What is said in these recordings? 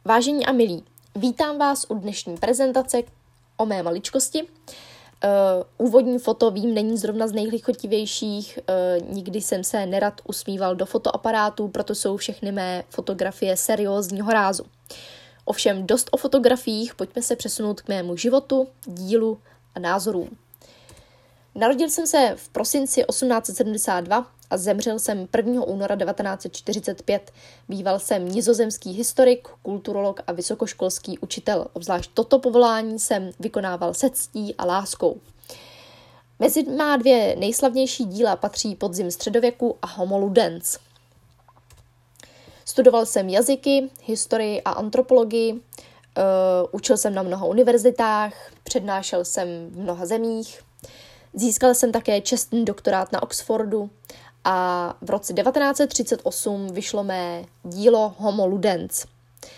Vážení a milí, vítám vás u dnešní prezentace o mé maličkosti. Úvodní foto, vím, není zrovna z nejlichotivějších, nikdy jsem se nerad usmíval do fotoaparátu, proto jsou všechny mé fotografie seriózního rázu. Ovšem dost o fotografiích, pojďme se přesunout k mému životu, dílu a názorům. Narodil jsem se v prosinci 1872 a zemřel jsem 1. února 1945. Býval jsem nizozemský historik, kulturolog a vysokoškolský učitel. Obzvlášť toto povolání jsem vykonával se ctí a láskou. Mezi má dvě nejslavnější díla patří Podzim středověku a Homo ludens. Studoval jsem jazyky, historii a antropologii, učil jsem na mnoha univerzitách, přednášel jsem v mnoha zemích, získal jsem také čestný doktorát na Oxfordu a v roce 1938 vyšlo mé dílo Homo ludens.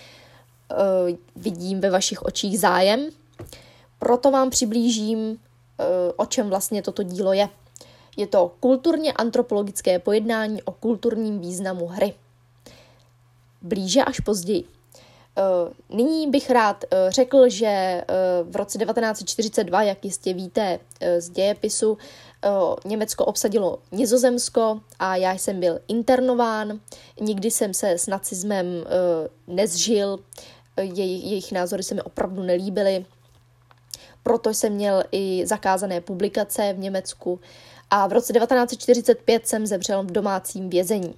Vidím ve vašich očích zájem, proto vám přiblížím, o čem vlastně toto dílo je. Je to kulturně antropologické pojednání o kulturním významu hry. Blíže až později. Nyní bych rád řekl, že v roce 1942, jak jistě víte z dějepisu, Německo obsadilo Nizozemsko a já jsem byl internován. Nikdy jsem se s nacismem nezžil, jejich názory se mi opravdu nelíbily. Proto jsem měl i zakázané publikace v Německu a v roce 1945 jsem zemřel v domácím vězení.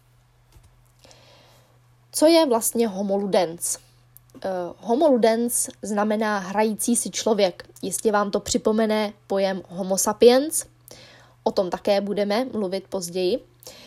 Co je vlastně Homo ludens? Homo ludens znamená hrající si člověk. Jistě vám to připomene pojem Homo sapiens. O tom také budeme mluvit později.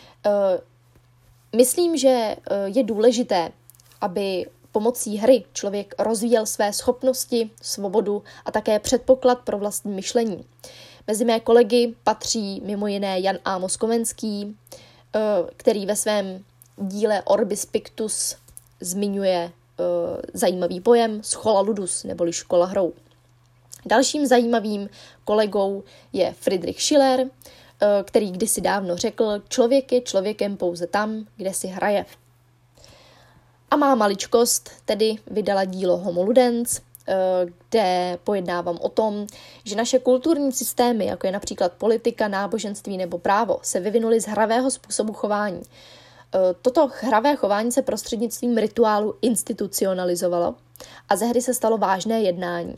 Myslím, že je důležité, aby pomocí hry člověk rozvíjel své schopnosti, svobodu a také předpoklad pro vlastní myšlení. Mezi mé kolegy patří mimo jiné Jan Amos Komenský, který ve svém díle Orbis Pictus zmiňuje zajímavý pojem schola ludus, neboli škola hrou. Dalším zajímavým kolegou je Friedrich Schiller, který kdysi dávno řekl, člověk je člověkem pouze tam, kde si hraje. A má maličkost tedy vydala dílo Homo ludens, kde pojednávám o tom, že naše kulturní systémy, jako je například politika, náboženství nebo právo, se vyvinuly z hravého způsobu chování. Toto hravé chování se prostřednictvím rituálu institucionalizovalo a ze hry se stalo vážné jednání.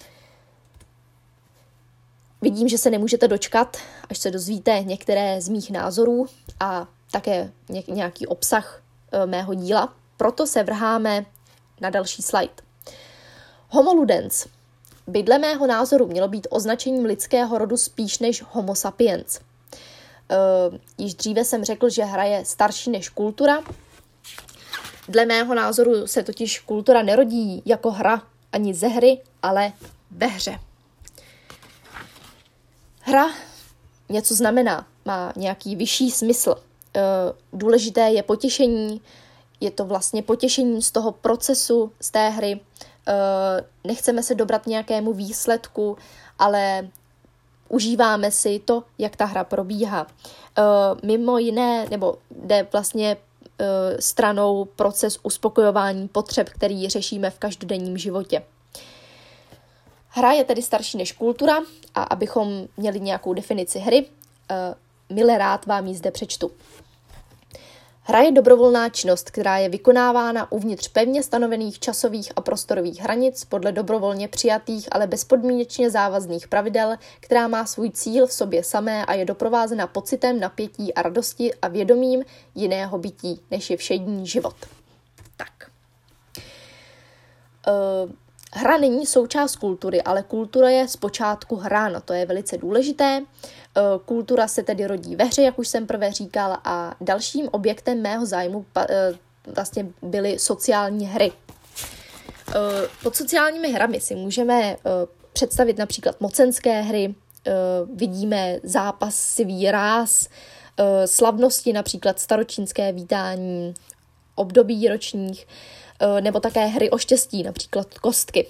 Vidím, že se nemůžete dočkat, až se dozvíte některé z mých názorů a také nějaký obsah mého díla. Proto se vrháme na další slide. Homo ludens by dle mého názoru mělo být označením lidského rodu spíš než Homo sapiens. Již dříve jsem řekl, že hra je starší než kultura. Dle mého názoru se totiž kultura nerodí jako hra ani ze hry, ale ve hře. Hra něco znamená, má nějaký vyšší smysl. Důležité je potěšení, je to vlastně potěšení z toho procesu, z té hry. Nechceme se dobrat nějakému výsledku, ale užíváme si to, jak ta hra probíhá. Mimo jiné, nebo jde vlastně stranou proces uspokojování potřeb, který řešíme v každodenním životě. Hra je tedy starší než kultura a abychom měli nějakou definici hry, mile rád vám ji zde přečtu. Hra je dobrovolná činnost, která je vykonávána uvnitř pevně stanovených časových a prostorových hranic podle dobrovolně přijatých, ale bezpodmínečně závazných pravidel, která má svůj cíl v sobě samé a je doprovázena pocitem napětí a radosti a vědomím jiného bytí, než je všední život. Tak. Hra není součást kultury, ale kultura je zpočátku hrána, to je velice důležité. Kultura se tedy rodí ve hře, jak už jsem prvé říkal, a dalším objektem mého zájmu vlastně byly sociální hry. Pod sociálními hrami si můžeme představit například mocenské hry, vidíme zápasivý ráz, slavnosti, například staročínské vítání, období ročních, nebo také hry o štěstí, například kostky.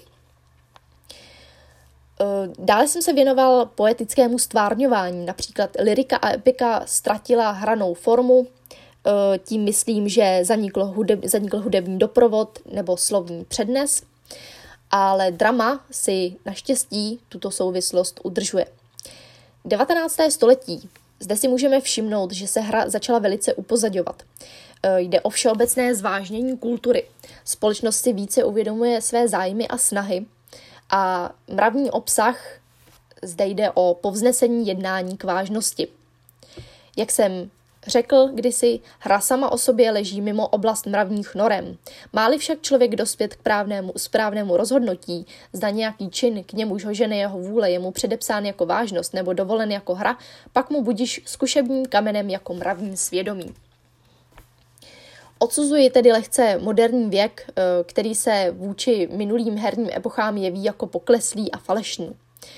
Dále jsem se věnoval poetickému stvárňování, například lyrika a epika ztratila hranou formu, Tím myslím, že zanikl hudební doprovod nebo slovní přednes, ale drama si naštěstí tuto souvislost udržuje. 19. století. Zde si můžeme všimnout, že se hra začala velice upozaďovat. Jde o všeobecné zvážnění kultury. Společnost si více uvědomuje své zájmy a snahy a mravní obsah, zde jde o povznesení jednání k vážnosti. Jak jsem řekl kdysi, hra sama o sobě leží mimo oblast mravních norem. Má-li však člověk dospět k správnému rozhodnutí, zda nějaký čin, k němuž ho žene jeho vůle, je mu předepsán jako vážnost nebo dovolen jako hra, pak mu budiš zkušebním kamenem jako mravní svědomí. Odsuzuji tedy lehce moderní věk, který se vůči minulým herním epochám jeví jako pokleslý a falešný.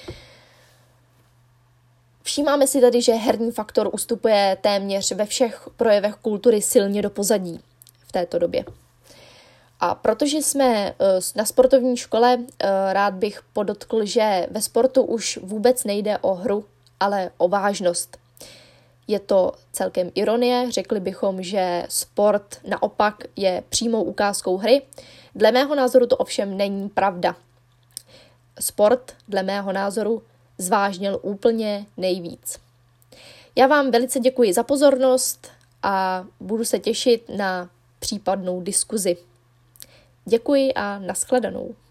Všímáme si tedy, že herní faktor ustupuje téměř ve všech projevech kultury silně do pozadí v této době. A protože jsme na sportovní škole, rád bych podotkl, že ve sportu už vůbec nejde o hru, ale o vážnost. Je to celkem ironie, řekli bychom, že sport naopak je přímou ukázkou hry. Dle mého názoru to ovšem není pravda. Sport, dle mého názoru, zvážnil úplně nejvíc. Já vám velice děkuji za pozornost a budu se těšit na případnou diskuzi. Děkuji a nashledanou.